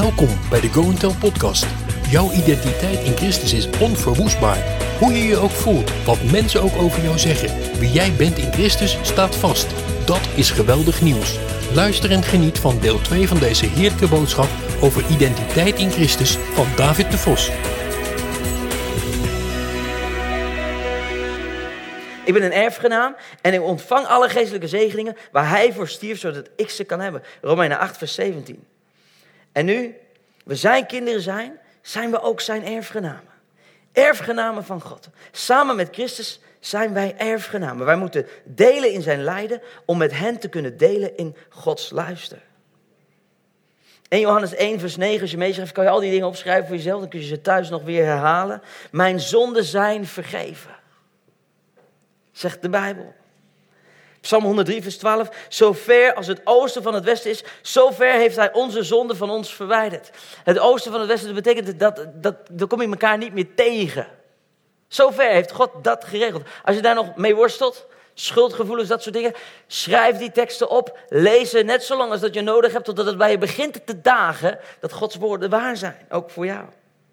Welkom bij de Go and Tell podcast. Jouw identiteit in Christus is onverwoestbaar. Hoe je je ook voelt, wat mensen ook over jou zeggen. Wie jij bent in Christus staat vast. Dat is geweldig nieuws. Luister en geniet van deel 2 van deze heerlijke boodschap over identiteit in Christus van David de Vos. Ik ben een erfgenaam en ik ontvang alle geestelijke zegeningen waar hij voor stierf, zodat ik ze kan hebben. Romeinen 8 vers 17. En nu we zijn kinderen zijn we ook zijn erfgenamen. Erfgenamen van God. Samen met Christus zijn wij erfgenamen. Wij moeten delen in zijn lijden om met hen te kunnen delen in Gods luister. 1 Johannes 1 vers 9, als je meeschrijft, kan je al die dingen opschrijven voor jezelf. Dan kun je ze thuis nog weer herhalen. Mijn zonden zijn vergeven. Zegt de Bijbel. Psalm 103 vers 12. Zo ver als het oosten van het westen is, zo ver heeft hij onze zonden van ons verwijderd. Het oosten van het westen, dat betekent dat kom je elkaar niet meer tegen. Zo ver heeft God dat geregeld. Als je daar nog mee worstelt, schuldgevoelens, dat soort dingen, schrijf die teksten op. Lees ze net zo lang als dat je nodig hebt, totdat het bij je begint te dagen dat Gods woorden waar zijn. Ook voor jou.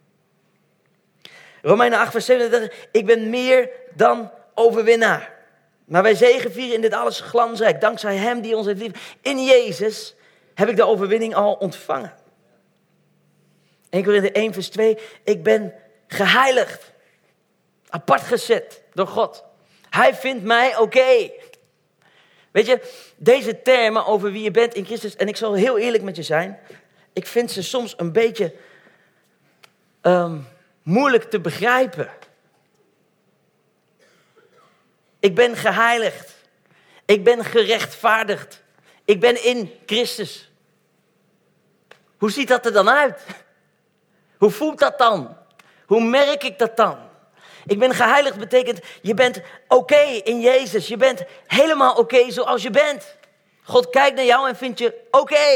Romeinen 8 vers 37. Ik ben meer dan overwinnaar. Maar wij zegevieren in dit alles glansrijk. Dankzij hem die ons heeft lief. In Jezus heb ik de overwinning al ontvangen. 1 Korinther 1 vers 2. Ik ben geheiligd. Apart gezet door God. Hij vindt mij oké. Weet je, deze termen over wie je bent in Christus. En ik zal heel eerlijk met je zijn. Ik vind ze soms een beetje moeilijk te begrijpen. Ik ben geheiligd. Ik ben gerechtvaardigd. Ik ben in Christus. Hoe ziet dat er dan uit? Hoe voelt dat dan? Hoe merk ik dat dan? Ik ben geheiligd betekent, je bent oké in Jezus. Je bent helemaal oké zoals je bent. God kijkt naar jou en vindt je oké.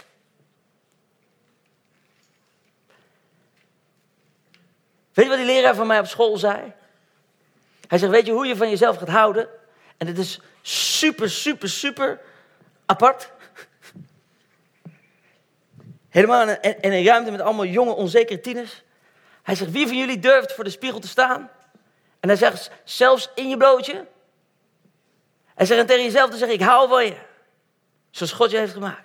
Weet je wat die leraar van mij op school zei? Hij zegt, weet je hoe je van jezelf gaat houden? En dit is super apart. Helemaal in een ruimte met allemaal jonge, onzekere tieners. Hij zegt, wie van jullie durft voor de spiegel te staan? En hij zegt, zelfs in je blootje. Hij zegt, en tegen jezelf te zeggen, ik hou van je. Zoals God je heeft gemaakt.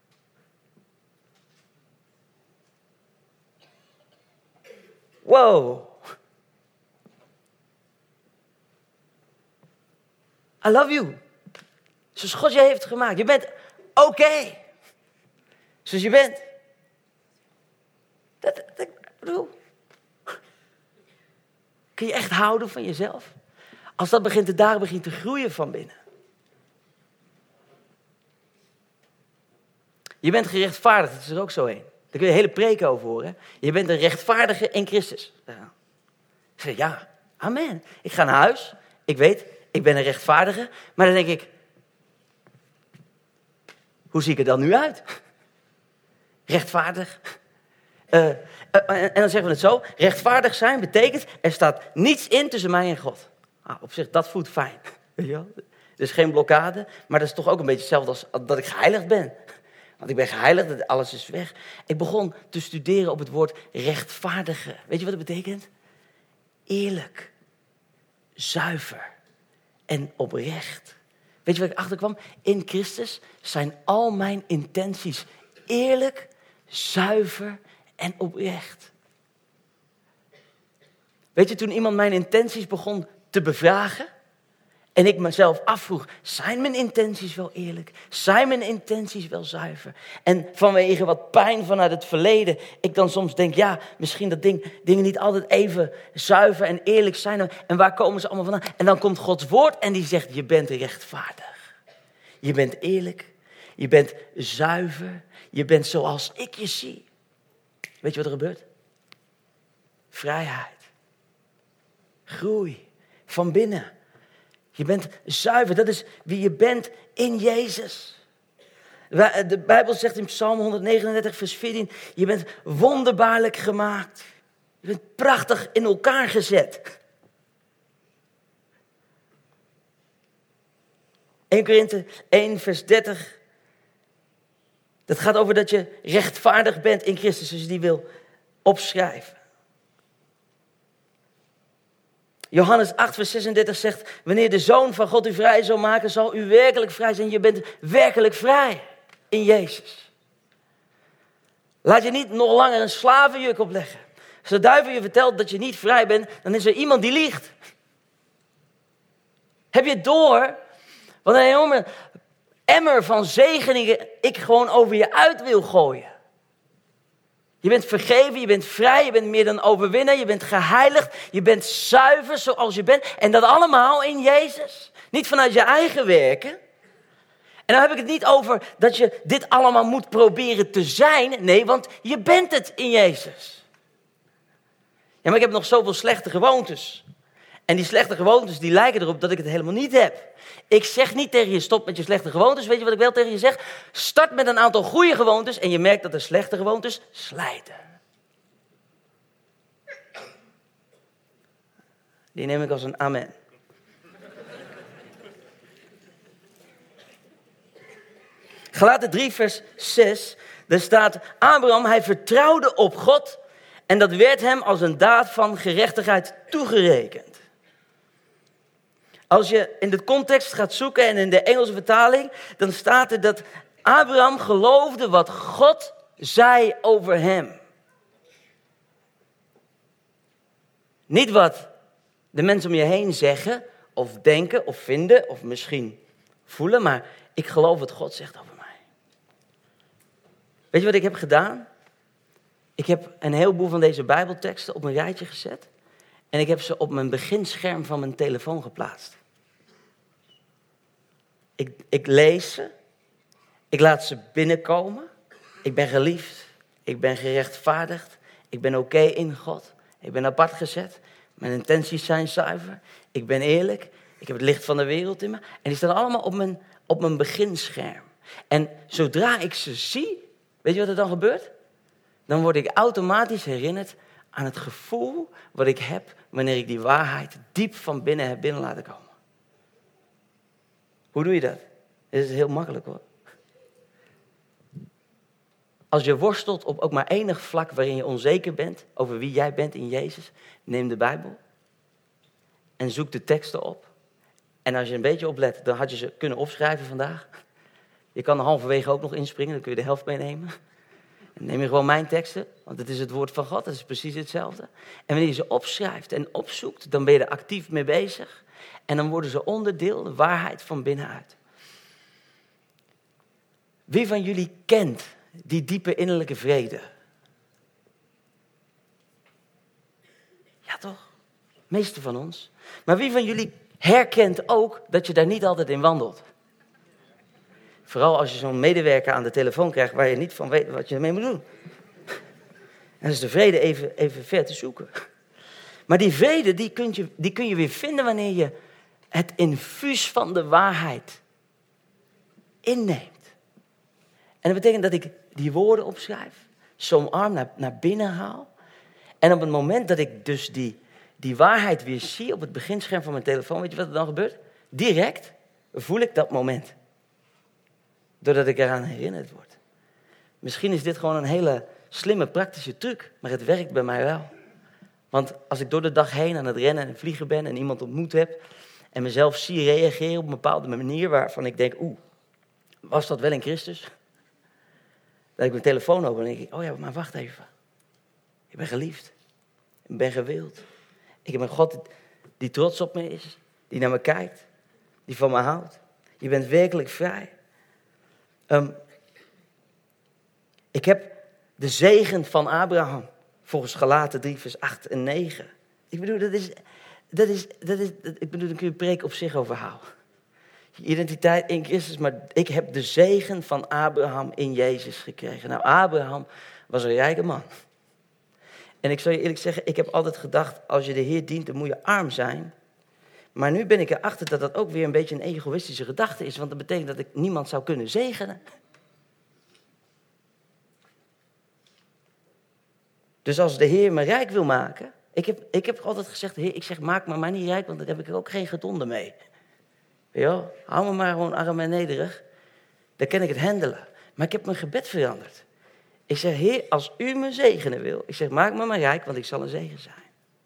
Wow. I love you. Zoals God je heeft gemaakt. Je bent oké. Zoals je bent. Dat bedoel. Kun je echt houden van jezelf? Als dat begint te groeien van binnen. Je bent gerechtvaardigd. Dat is er ook zo een. Daar kun je hele preken over horen. Je bent een rechtvaardige in Christus. Ja. Ik zeg ja, amen. Ik ga naar huis. Ik weet, ik ben een rechtvaardige. Maar dan denk ik, hoe zie ik er dan nu uit? Rechtvaardig. En dan zeggen we het zo. Rechtvaardig zijn betekent, er staat niets in tussen mij en God. Nou, op zich, dat voelt fijn. Weet je wel? Er is geen blokkade. Maar dat is toch ook een beetje hetzelfde als dat ik geheiligd ben. Want ik ben geheiligd, alles is weg. Ik begon te studeren op het woord rechtvaardige. Weet je wat het betekent? Eerlijk. Zuiver. En oprecht. Weet je waar ik achter kwam? In Christus zijn al mijn intenties eerlijk, zuiver en oprecht. Weet je, toen iemand mijn intenties begon te bevragen en ik mezelf afvroeg, zijn mijn intenties wel eerlijk? Zijn mijn intenties wel zuiver? En vanwege wat pijn vanuit het verleden, ik dan soms denk, ja, misschien dat dingen niet altijd even zuiver en eerlijk zijn. En waar komen ze allemaal vandaan? En dan komt Gods woord en die zegt, je bent rechtvaardig. Je bent eerlijk. Je bent zuiver. Je bent zoals ik je zie. Weet je wat er gebeurt? Vrijheid. Groei. Van binnen. Je bent zuiver. Dat is wie je bent in Jezus. De Bijbel zegt in Psalm 139 vers 14. Je bent wonderbaarlijk gemaakt. Je bent prachtig in elkaar gezet. 1 Korinther 1 vers 30. Dat gaat over dat je rechtvaardig bent in Christus, als je die wil opschrijven. Johannes 8 vers 36 zegt, wanneer de Zoon van God u vrij zal maken, zal u werkelijk vrij zijn. Je bent werkelijk vrij in Jezus. Laat je niet nog langer een slavenjuk opleggen. Als de duivel je vertelt dat je niet vrij bent, dan is er iemand die liegt. Heb je het door? Wat een enorme emmer van zegeningen ik gewoon over je uit wil gooien. Je bent vergeven, je bent vrij, je bent meer dan overwinnaar, je bent geheiligd, je bent zuiver zoals je bent. En dat allemaal in Jezus. Niet vanuit je eigen werken. En dan heb ik het niet over dat je dit allemaal moet proberen te zijn. Nee, want je bent het in Jezus. Ja, maar ik heb nog zoveel slechte gewoontes. En die slechte gewoontes die lijken erop dat ik het helemaal niet heb. Ik zeg niet tegen je stop met je slechte gewoontes. Weet je wat ik wel tegen je zeg? Start met een aantal goede gewoontes en je merkt dat de slechte gewoontes slijten. Die neem ik als een amen. Galaten 3 vers 6. Daar staat, Abraham, hij vertrouwde op God en dat werd hem als een daad van gerechtigheid toegerekend. Als je in de context gaat zoeken en in de Engelse vertaling, dan staat er dat Abraham geloofde wat God zei over hem. Niet wat de mensen om je heen zeggen, of denken, of vinden, of misschien voelen, maar ik geloof wat God zegt over mij. Weet je wat ik heb gedaan? Ik heb een heleboel van deze Bijbelteksten op een rijtje gezet. En ik heb ze op mijn beginscherm van mijn telefoon geplaatst. Ik lees ze. Ik laat ze binnenkomen. Ik ben geliefd. Ik ben gerechtvaardigd. Ik ben oké in God. Ik ben apart gezet. Mijn intenties zijn zuiver. Ik ben eerlijk. Ik heb het licht van de wereld in me. En die staan allemaal op mijn beginscherm. En zodra ik ze zie, weet je wat er dan gebeurt? Dan word ik automatisch herinnerd aan het gevoel wat ik heb wanneer ik die waarheid diep van binnen heb binnen laten komen. Hoe doe je dat? Het is heel makkelijk hoor. Als je worstelt op ook maar enig vlak waarin je onzeker bent over wie jij bent in Jezus, neem de Bijbel en zoek de teksten op. En als je een beetje oplet, dan had je ze kunnen opschrijven vandaag. Je kan er halverwege ook nog inspringen, dan kun je de helft meenemen. Dan neem je gewoon mijn teksten, want het is het woord van God, het is precies hetzelfde. En wanneer je ze opschrijft en opzoekt, dan ben je er actief mee bezig. En dan worden ze onderdeel, de waarheid van binnenuit. Wie van jullie kent die diepe innerlijke vrede? Ja toch? De meeste van ons. Maar wie van jullie herkent ook dat je daar niet altijd in wandelt? Vooral als je zo'n medewerker aan de telefoon krijgt waar je niet van weet wat je ermee moet doen. En dan is de vrede even ver te zoeken. Maar die vrede die kun je weer vinden wanneer je het infuus van de waarheid inneemt. En dat betekent dat ik die woorden opschrijf, zo'n arm naar binnen haal. En op het moment dat ik dus die waarheid weer zie op het beginscherm van mijn telefoon, weet je wat er dan gebeurt? Direct voel ik dat moment. Doordat ik eraan herinnerd word. Misschien is dit gewoon een hele slimme praktische truc, maar het werkt bij mij wel. Want als ik door de dag heen aan het rennen en vliegen ben en iemand ontmoet heb en mezelf zie reageren op een bepaalde manier waarvan ik denk, was dat wel in Christus? Dat ik mijn telefoon open en denk ik, oh ja, maar wacht even. Ik ben geliefd. Ik ben gewild. Ik heb een God die trots op me is, die naar me kijkt, die van me houdt. Je bent werkelijk vrij. Ik heb de zegen van Abraham, volgens Galaten 3 vers 8 en 9. Ik bedoel, ik bedoel, daar kun je een preek op zich over houden. Je identiteit in Christus, maar ik heb de zegen van Abraham in Jezus gekregen. Nou, Abraham was een rijke man. En ik zal je eerlijk zeggen, ik heb altijd gedacht, als je de Heer dient, dan moet je arm zijn. Maar nu ben ik erachter dat dat ook weer een beetje een egoïstische gedachte is, want dat betekent dat ik niemand zou kunnen zegenen. Dus als de Heer me rijk wil maken, ik heb altijd gezegd, Heer, maak me maar niet rijk, want daar heb ik er ook geen gedonde mee. Weet je wel, hou me maar gewoon arm en nederig. Dan kan ik het handelen. Maar ik heb mijn gebed veranderd. Ik zeg, Heer, als u me zegenen wil. Ik zeg, maak me maar rijk, want ik zal een zegen zijn.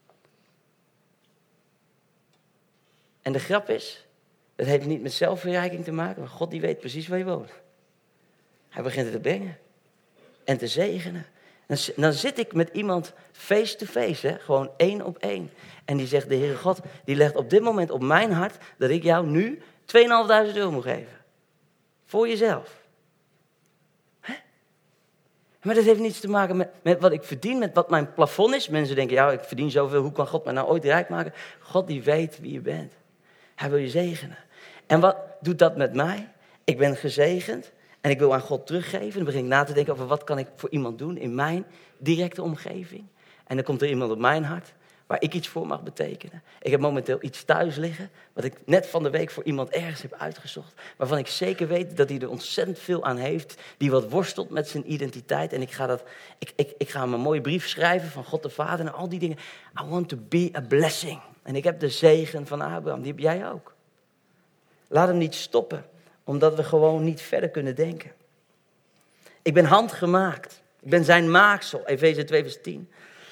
En de grap is, het heeft niet met zelfverrijking te maken, maar God die weet precies waar je woont. Hij begint het te brengen en te zegenen. Dan zit ik met iemand face to face, gewoon 1 op 1. En die zegt, de Heere God, die legt op dit moment op mijn hart dat ik jou nu 2.500 euro moet geven. Voor jezelf. Hè? Maar dat heeft niets te maken met wat ik verdien, met wat mijn plafond is. Mensen denken, ja, ik verdien zoveel, hoe kan God mij nou ooit rijk maken? God die weet wie je bent. Hij wil je zegenen. En wat doet dat met mij? Ik ben gezegend en ik wil aan God teruggeven. Dan begin ik na te denken over wat kan ik voor iemand doen in mijn directe omgeving. En dan komt er iemand op mijn hart waar ik iets voor mag betekenen. Ik heb momenteel iets thuis liggen wat ik net van de week voor iemand ergens heb uitgezocht. Waarvan ik zeker weet dat hij er ontzettend veel aan heeft. Die wat worstelt met zijn identiteit. En ik ga hem een mooie brief schrijven van God de Vader en al die dingen. I want to be a blessing. En ik heb de zegen van Abraham, die heb jij ook. Laat hem niet stoppen, omdat we gewoon niet verder kunnen denken. Ik ben handgemaakt. Ik ben zijn maaksel. Efeze 2 vers 10.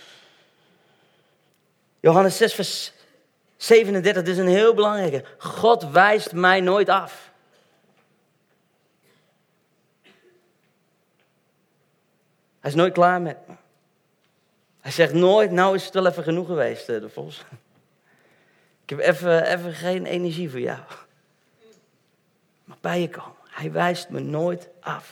Johannes 6 vers 37, dit is een heel belangrijke. God wijst mij nooit af. Hij is nooit klaar met me. Hij zegt nooit, nou is het wel even genoeg geweest, de Vos. Ik heb even geen energie voor jou. Mag bij je komen. Hij wijst me nooit af.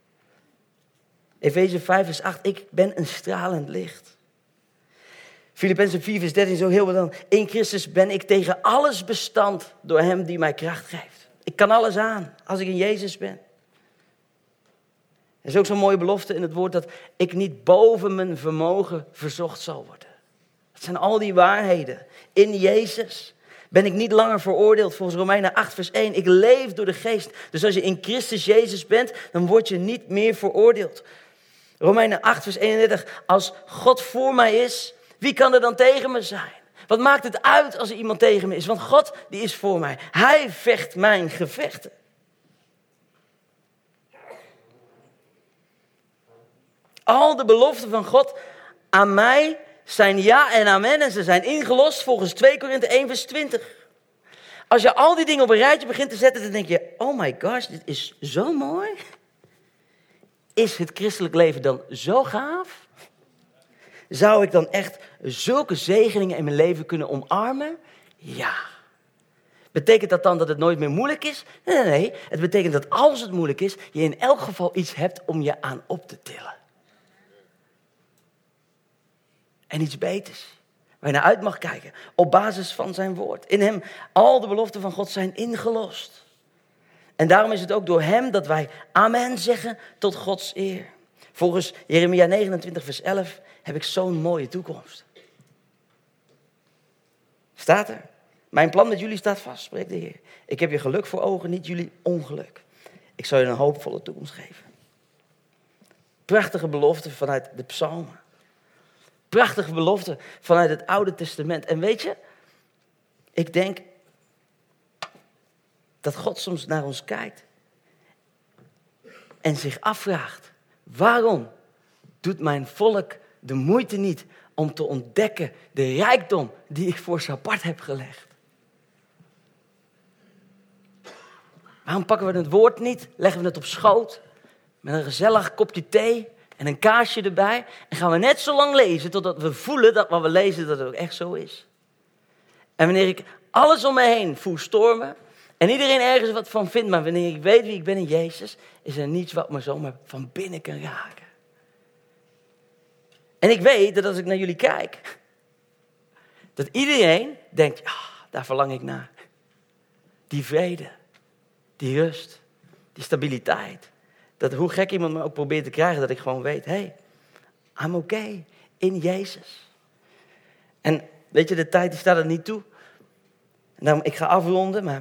Efeze 5 vers 8. Ik ben een stralend licht. Filippenzen 4 vers 13 is ook heel belangrijk. In Christus ben ik tegen alles bestand door hem die mij kracht geeft. Ik kan alles aan als ik in Jezus ben. Er is ook zo'n mooie belofte in het woord dat ik niet boven mijn vermogen verzocht zal worden. Dat zijn al die waarheden. In Jezus ben ik niet langer veroordeeld volgens Romeinen 8 vers 1. Ik leef door de geest. Dus als je in Christus Jezus bent, dan word je niet meer veroordeeld. Romeinen 8 vers 31. Als God voor mij is, wie kan er dan tegen me zijn? Wat maakt het uit als er iemand tegen me is? Want God die is voor mij. Hij vecht mijn gevechten. Al de beloften van God aan mij zijn ja en amen. En ze zijn ingelost volgens 2 Korinthe 1 vers 20. Als je al die dingen op een rijtje begint te zetten, dan denk je, oh my gosh, dit is zo mooi. Is het christelijk leven dan zo gaaf? Zou ik dan echt zulke zegeningen in mijn leven kunnen omarmen? Ja. Betekent dat dan dat het nooit meer moeilijk is? Nee. Het betekent dat als het moeilijk is, je in elk geval iets hebt om je aan op te tillen. En iets beters. Waar je naar uit mag kijken. Op basis van zijn woord. In hem al de beloften van God zijn ingelost. En daarom is het ook door hem dat wij amen zeggen tot Gods eer. Volgens Jeremia 29 vers 11 heb ik zo'n mooie toekomst. Staat er. Mijn plan met jullie staat vast, spreekt de Heer. Ik heb je geluk voor ogen, niet jullie ongeluk. Ik zal je een hoopvolle toekomst geven. Prachtige belofte vanuit de psalmen. Prachtige belofte vanuit het Oude Testament. En weet je, ik denk dat God soms naar ons kijkt en zich afvraagt, waarom doet mijn volk de moeite niet om te ontdekken de rijkdom die ik voor ze apart heb gelegd? Waarom pakken we het woord niet, leggen we het op schoot met een gezellig kopje thee en een kaarsje erbij en gaan we net zo lang lezen totdat we voelen dat wat we lezen dat het ook echt zo is? En wanneer ik alles om me heen voel stormen en iedereen ergens wat van vindt, maar wanneer ik weet wie ik ben in Jezus, is er niets wat me zomaar van binnen kan raken. En ik weet dat als ik naar jullie kijk, dat iedereen denkt, ja, daar verlang ik naar. Die vrede, die rust, die stabiliteit. Dat hoe gek iemand me ook probeert te krijgen, dat ik gewoon weet, hey, I'm okay in Jezus. En weet je, de tijd die staat er niet toe. En daarom, ik ga afronden, maar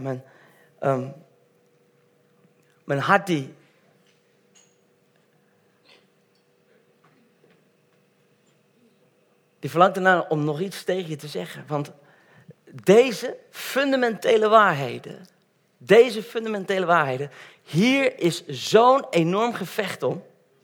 mijn hart die verlangt ernaar om nog iets tegen je te zeggen. Want deze fundamentele waarheden Deze fundamentele waarheden. Hier is zo'n enorm gevecht om.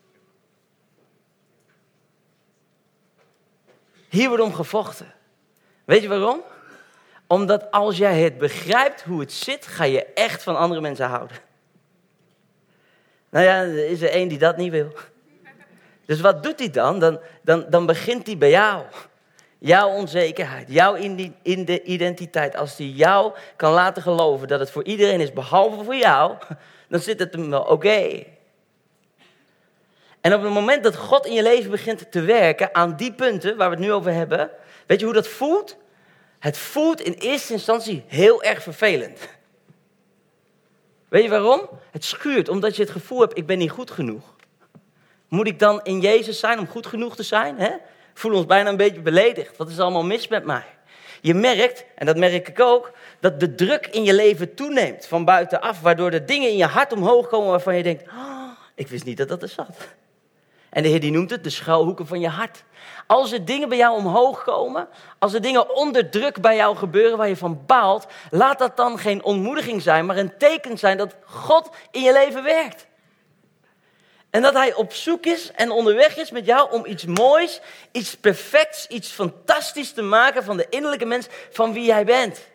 Hier wordt om gevochten. Weet je waarom? Omdat als jij het begrijpt hoe het zit, ga je echt van andere mensen houden. Nou ja, er is er één die dat niet wil. Dus wat doet hij dan? Dan begint hij bij jou. Jouw onzekerheid, jouw identiteit. Als hij jou kan laten geloven dat het voor iedereen is behalve voor jou, dan zit het hem wel oké. En op het moment dat God in je leven begint te werken aan die punten waar we het nu over hebben, weet je hoe dat voelt? Het voelt in eerste instantie heel erg vervelend. Weet je waarom? Het schuurt, omdat je het gevoel hebt, ik ben niet goed genoeg. Moet ik dan in Jezus zijn om goed genoeg te zijn? Hè? We voelen ons bijna een beetje beledigd. Wat is er allemaal mis met mij? Je merkt, en dat merk ik ook, dat de druk in je leven toeneemt van buitenaf. Waardoor de dingen in je hart omhoog komen waarvan je denkt, ik wist niet dat dat er zat. En de Heer die noemt het de schuilhoeken van je hart. Als er dingen bij jou omhoog komen, als er dingen onder druk bij jou gebeuren waar je van baalt, laat dat dan geen ontmoediging zijn, maar een teken zijn dat God in je leven werkt. En dat hij op zoek is en onderweg is met jou om iets moois, iets perfects, iets fantastisch te maken van de innerlijke mens van wie jij bent.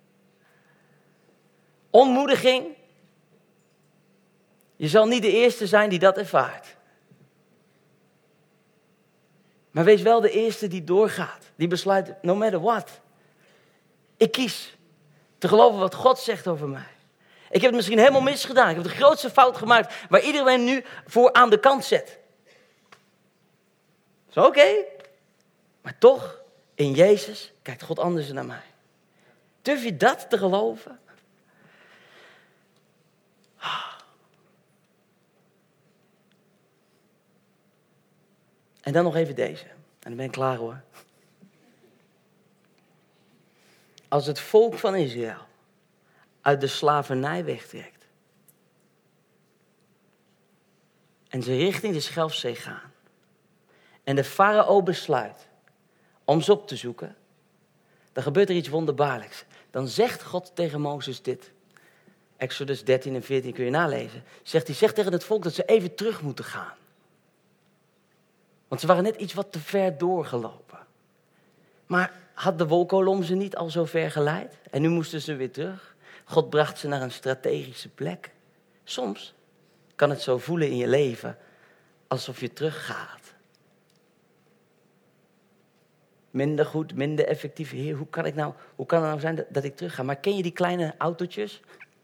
Ontmoediging. Je zal niet de eerste zijn die dat ervaart. Maar wees wel de eerste die doorgaat. Die besluit, no matter what. Ik kies te geloven wat God zegt over mij. Ik heb het misschien helemaal misgedaan. Ik heb de grootste fout gemaakt waar iedereen nu voor aan de kant zet. Dat is oké. Maar toch, in Jezus kijkt God anders naar mij. Durf je dat te geloven? En dan nog even deze. En dan ben ik klaar hoor. Als het volk van Israël uit de slavernij wegtrekt en ze richting de Schelfzee gaan en de farao besluit om ze op te zoeken, dan gebeurt er iets wonderbaarlijks. Dan zegt God tegen Mozes dit. Exodus 13 en 14 kun je nalezen. Hij zegt tegen het volk dat ze even terug moeten gaan. Want ze waren net iets wat te ver doorgelopen. Maar had de wolkolom ze niet al zo ver geleid? En nu moesten ze weer terug. God bracht ze naar een strategische plek. Soms kan het zo voelen in je leven alsof je teruggaat. Minder goed, minder effectief. Heer, hoe kan het nou zijn dat ik terugga? Maar ken je die kleine autootjes?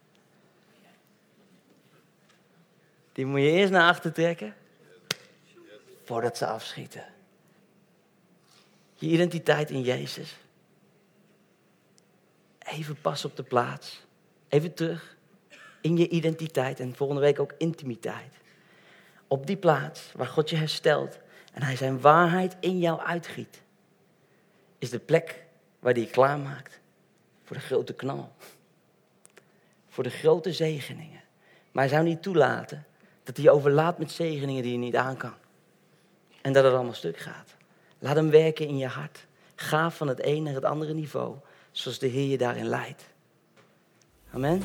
Die moet je eerst naar achter trekken. Voordat ze afschieten. Je identiteit in Jezus. Even pas op de plaats. Even terug. In je identiteit. En volgende week ook intimiteit. Op die plaats waar God je herstelt. En hij zijn waarheid in jou uitgiet. Is de plek waar hij je klaarmaakt. Voor de grote knal. Voor de grote zegeningen. Maar hij zou niet toelaten dat hij je overlaadt met zegeningen die je niet aan kan. En dat het allemaal stuk gaat. Laat hem werken in je hart. Ga van het een naar het andere niveau. Zoals de Heer je daarin leidt. Amen.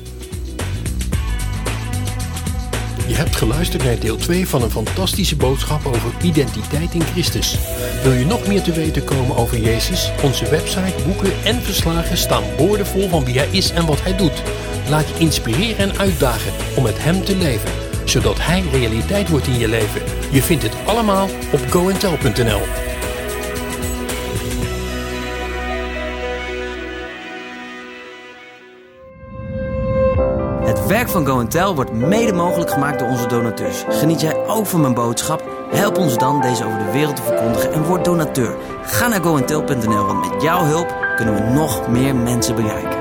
Je hebt geluisterd naar deel 2 van een fantastische boodschap over identiteit in Christus. Wil je nog meer te weten komen over Jezus? Onze website, boeken en verslagen staan boordevol van wie hij is en wat hij doet. Laat je inspireren en uitdagen om met hem te leven. Zodat hij realiteit wordt in je leven. Je vindt het allemaal op goandtell.nl. Het werk van Go & Tell wordt mede mogelijk gemaakt door onze donateurs. Geniet jij ook van mijn boodschap? Help ons dan deze over de wereld te verkondigen en word donateur. Ga naar goandtell.nl, want met jouw hulp kunnen we nog meer mensen bereiken.